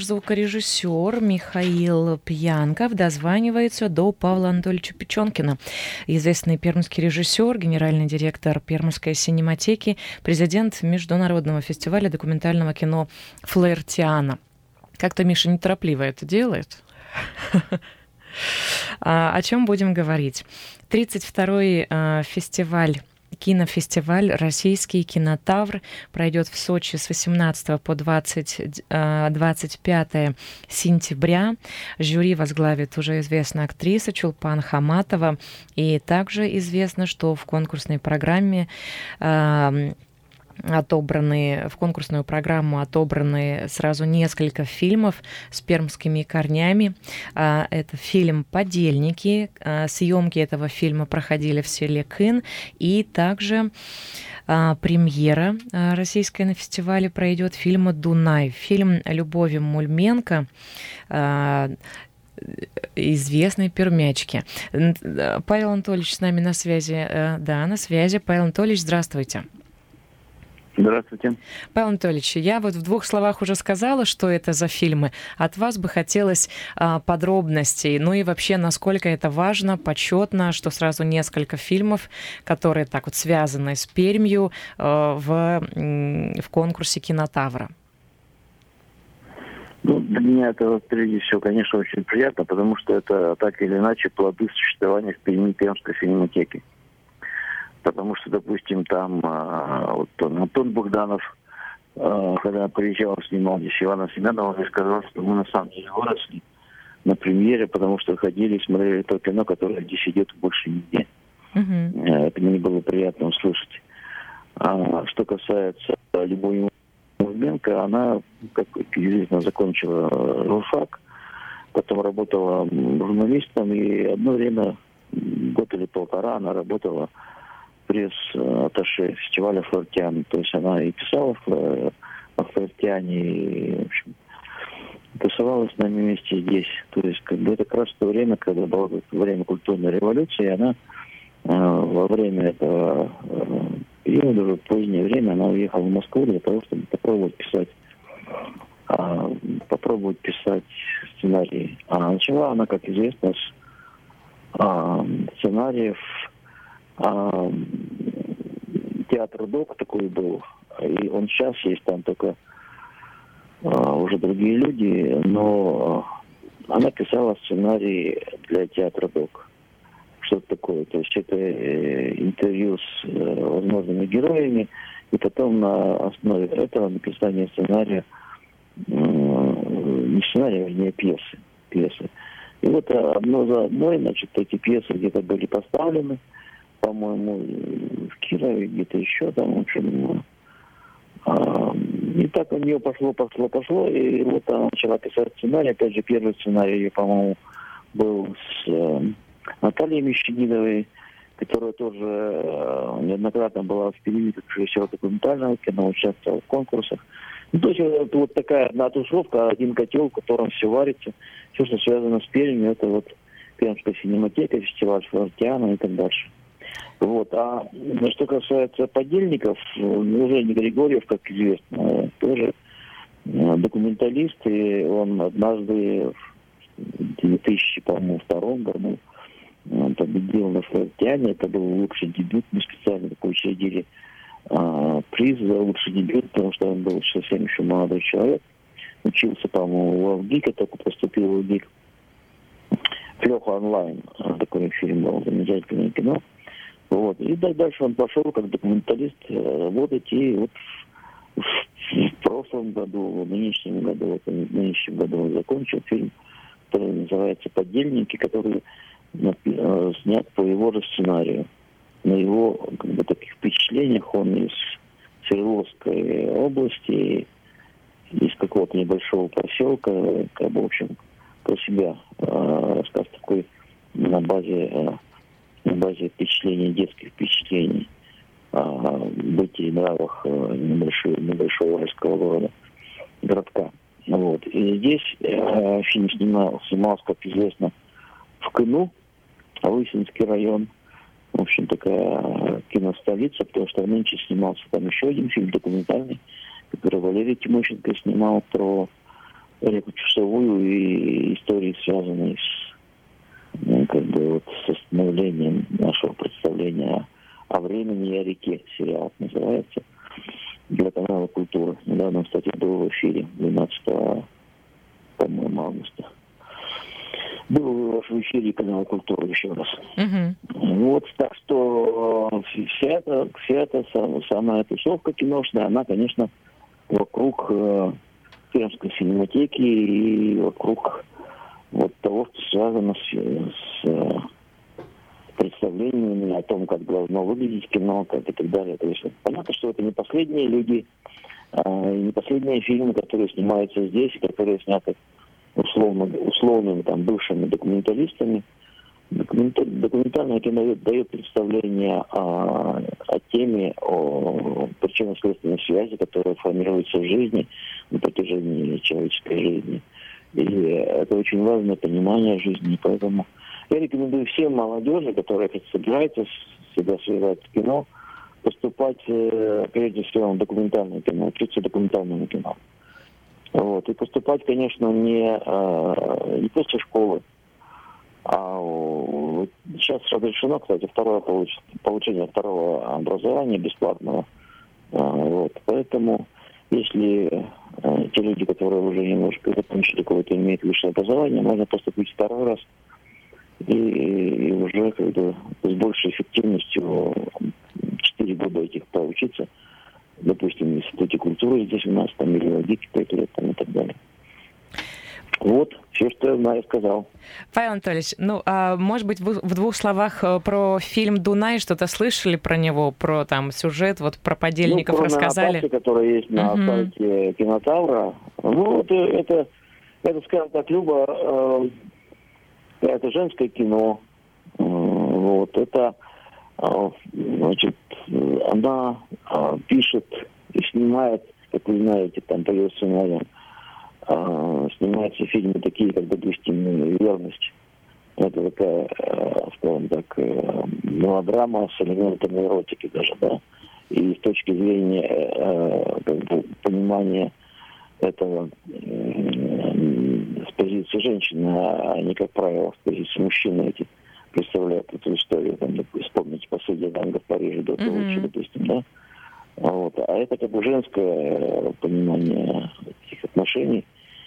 звукорежиссер Михаил Пьянков дозванивается до Павла Анатольевича Печенкина. Известный пермский режиссер, генеральный директор Пермской синематеки, президент Международного фестиваля документального кино «Флаертиана». Как-то Миша неторопливо это делает. О чем будем говорить? 32-й кинофестиваль «Российский кинотавр» пройдет в Сочи с 18 по 25 сентября. Жюри возглавит уже известная актриса Чулпан Хаматова. И также известно, что в конкурсной программе в конкурсную программу отобраны сразу несколько фильмов с пермскими корнями. Это фильм «Подельники». Съемки этого фильма проходили в селе Кын. И также премьера российская на фестивале пройдет фильма «Дунай». Фильм Любови Мульменко, известной пермячки. Павел Анатольевич с нами на связи. Да, на связи. Павел Анатольевич, здравствуйте. Здравствуйте. Павел Анатольевич, я вот в 2 словах уже сказала, что это за фильмы. От вас бы хотелось подробностей. Ну и вообще, насколько это важно, почетно, что сразу несколько фильмов, которые так вот связаны с Пермью в конкурсе «Кинотавра». Ну, для меня это, прежде всего, конечно, очень приятно, потому что это так или иначе плоды существования в Перми Пермской синематеки. Потому что, допустим, там вот Антон Богданов, когда приезжал, снимал здесь Ивана Семенова, он сказал, что мы на самом деле выросли на премьере, потому что ходили и смотрели то кино, которое здесь идет больше нигде. Это мне было приятно услышать. Что касается Любови Мульменко, она, как известно, закончила журфак, потом работала журналистом, и одно время, год или полтора, она работала пресс-атташе фестиваля «Флаертиана». То есть она и писала о «Флаертиане», и, в общем, тусовалась с нами вместе здесь. То есть это как раз то время, когда было время культурной революции, и она во время этого периода, уже в позднее время, она уехала в Москву для того, чтобы попробовать писать сценарий. А начала она, как известно, с сценариев. Театр ДОК такой был, и он сейчас есть, там только уже другие люди, но она писала сценарий для театра ДОК. Что это такое? То есть это интервью с возможными героями, и потом на основе этого написание сценария, не сценария, вернее, пьесы. И вот одно за одной, значит, эти пьесы где-то были поставлены, по-моему, в Кирове, где-то еще там, в общем. И так у нее пошло, и вот она начала писать сценарий. Опять же, первый сценарий ее, по-моему, был с Натальей Мещанидовой, которая тоже неоднократно была в Перми как режиссер документального кино, участвовала в конкурсах. Ну, то есть вот такая одна тусовка, один котел, в котором все варится, все, что связано с Пермью, это вот Пермская синематека, фестиваль «Флаертиана» и так дальше. Вот. А что касается «Подельников», Евгений Григорьев, как известно, тоже документалист, и он однажды в 2002 году победил на «Флаертиане». Это был лучший дебют. Мы специально такой учредили приз за лучший дебют, потому что он был совсем еще молодой человек. Учился, по-моему, в ВГИК, только поступил в ВГИК. «Леха онлайн». Такой фильм был, замечательное кино. Вот. И дальше он пошел как документалист работать, и вот в прошлом году, в нынешнем году он закончил фильм, который называется «Подельники», который снят по его же сценарию. На его таких впечатлениях он из Свердловской области, из какого-то небольшого поселка, в общем, про себя рассказ такой на базе впечатлений, детских впечатлений о бытии и нравах небольшого уральского городка. Вот. И здесь фильм снимался, как известно, в Кыну, Лысинский район. В общем, такая киностолица, потому что нынче снимался там еще один фильм документальный, который Валерий Тимощенко снимал про реку Чусовую и истории, связанные с становлением нашего представления о времени и о реке. Сериал называется для канала «Культура». Недавно, кстати, был в эфире 12, по-моему, августа. Был в эфире канала «Культура» еще раз. Вот, так что вся эта самая тусовка киношная, она, конечно, вокруг Пермской синематеки и вокруг вот того, что связано с представлениями о том, как должно выглядеть кино, как и так далее. То есть понятно, что это не последние люди, не последние фильмы, которые снимаются здесь, и которые сняты условными там бывшими документалистами. Документальное кино дает представление о теме, о причинно-следственной связи, которая формируется в жизни на протяжении человеческой жизни. И это очень важное понимание жизни. Поэтому я рекомендую всем молодежи, которая собирается себя связать с кино, поступать прежде всего в документальное кино, учиться документальному кино. Вот. И поступать, конечно, не после школы, а сейчас разрешено, кстати, получение второго образования бесплатного. Вот. Поэтому, если те люди, которые уже немножко закончили какое-то, имеют высшее образование, можно поступить второй раз и уже с большей эффективностью 4 года этих поучиться, допустим, в Институте культуры здесь у нас, там, или в ГИКе 5 лет, там, и так далее. Вот, все, что я знаю, сказал. Павел Анатольевич, может быть, вы в 2 словах про фильм «Дунай» что-то слышали про него, про там сюжет, вот про подельников рассказали? Аннотации, которая есть на сайте Кинотавра, это, скажем так, это женское кино. Вот, это, значит, она пишет и снимает, как вы знаете, там по ее сценариям, снимаются фильмы такие, как, допустим, «Верность». Это такая, скажем так, мелодрама с элементами эротики даже, да. И с точки зрения понимания этого с позиции женщины, а не, как правило, с позиции мужчины эти представляют эту историю. Там, вспомните «Последний танго в Париже» до того, допустим, да. Вот. А это как бы женское понимание этих отношений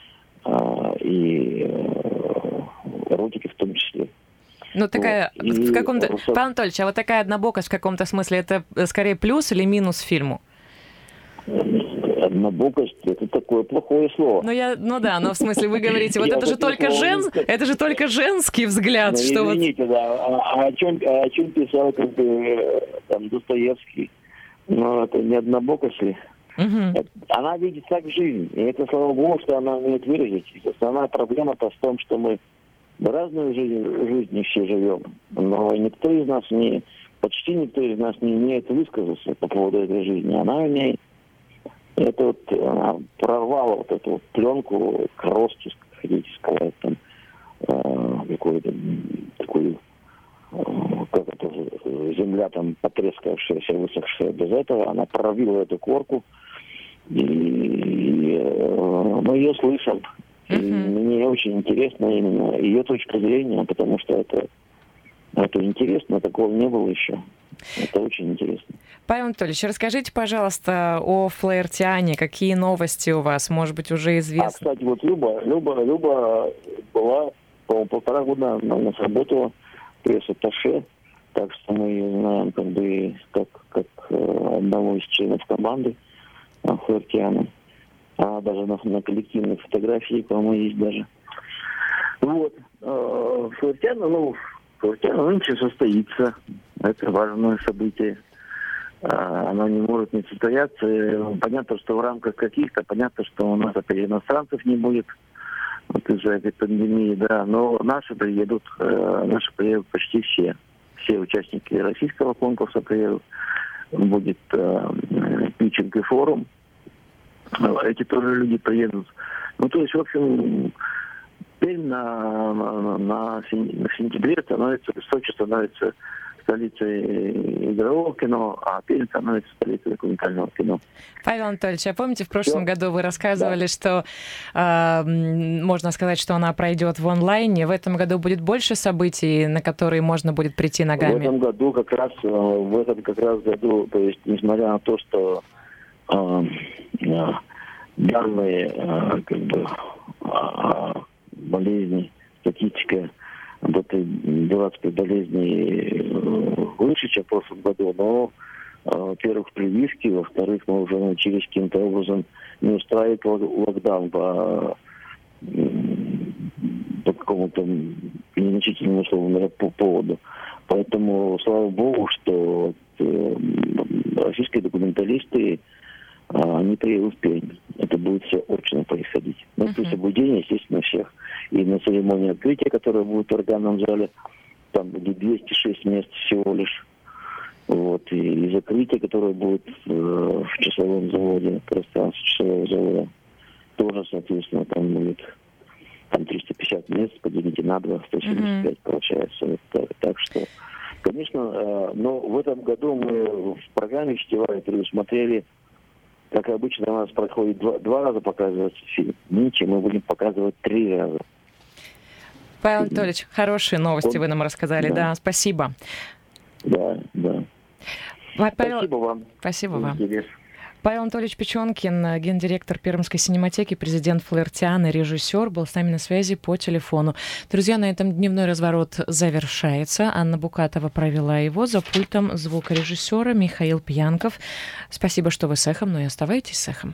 и эротики в том числе. Ну, такая, вот, в каком-то... Павел Анатольевич, а вот такая однобокость в каком-то смысле, это скорее плюс или минус фильму? Однобокость — это такое плохое слово. Но в смысле вы говорите, вот это же только женский взгляд. Извините, да. А о чем писал там Достоевский? Это не однобокость ли? Она видит так жизнь. И это, слава богу, что она умеет выразить. Основная проблема-то в том, что мы разную жизнь все живем. Но почти никто из нас не умеет высказаться по поводу этой жизни. Она умеет. Она прорвала вот эту вот пленку, коросту, хотите сказать, там, какую-то такую, как это, земля там потрескавшаяся, высохшая. Без этого она прорвила эту корку, и мы ее слышим. И мне очень интересна именно ее точка зрения, потому что это интересно, такого не было еще. Это очень интересно. Павел Анатольевич, расскажите, пожалуйста, о Флаертиане. Какие новости у вас, может быть, уже известны? Кстати, вот Люба была, по-моему, 1,5 года она у нас работала пресс-атташе, так что мы ее знаем как одного из членов команды Флаертиана. А даже на коллективной фотографии, по-моему, есть даже. Вот. Флаертиана нынче состоится. Это важное событие. Оно не может не состояться. Понятно, что в рамках понятно, что у нас опять иностранцев не будет вот из-за этой пандемии, да. Но наши приедут почти все. Все участники российского конкурса приедут. Будет питчинг и форум. Эти тоже люди приедут. То есть, в общем, теперь на сентябре Сочи становится столицей игрового кино, а Пермь становится столицей документального кино. Павел Анатольевич, а помните, в прошлом году вы рассказывали, что можно сказать, что она пройдет в онлайне. В этом году будет больше событий, на которые можно будет прийти ногами? В этом году году, то есть, несмотря на то, что данные болезни, статистика об этой дурацкой болезни выше, чем в прошлом году, но, во-первых, прививки, во-вторых, мы уже научились каким-то образом не устраивать локдаун по какому-то незначительному условному поводу. Поэтому, слава богу, что российские документалисты, они приедут в Пермь. Это будет все очно происходить. Ну, то есть соблюдение, естественно, всех. И на церемонии открытия, которая будет в органном зале, там будет 206 мест всего лишь. Вот. И закрытие, которое будет в часовом заводе, пространстве часового завода, тоже, соответственно, там будет 350 мест, поделите на 2, 175 получается. Так что, конечно, но в этом году мы в программе «Сетевая» предусмотрели, как обычно, у нас проходит два раза показывается фильм. Нынче мы будем показывать 3 раза. Павел Анатольевич, хорошие новости вы нам рассказали. Да, спасибо. Да. Спасибо вам. Спасибо вам. Павел Анатольевич Печенкин, гендиректор Пермской синематеки, президент Флаэртианы, режиссер, был с нами на связи по телефону. Друзья, на этом дневной разворот завершается. Анна Букатова провела его, за пультом звукорежиссера Михаил Пьянков. Спасибо, что вы с Эхом, но и оставайтесь с Эхом.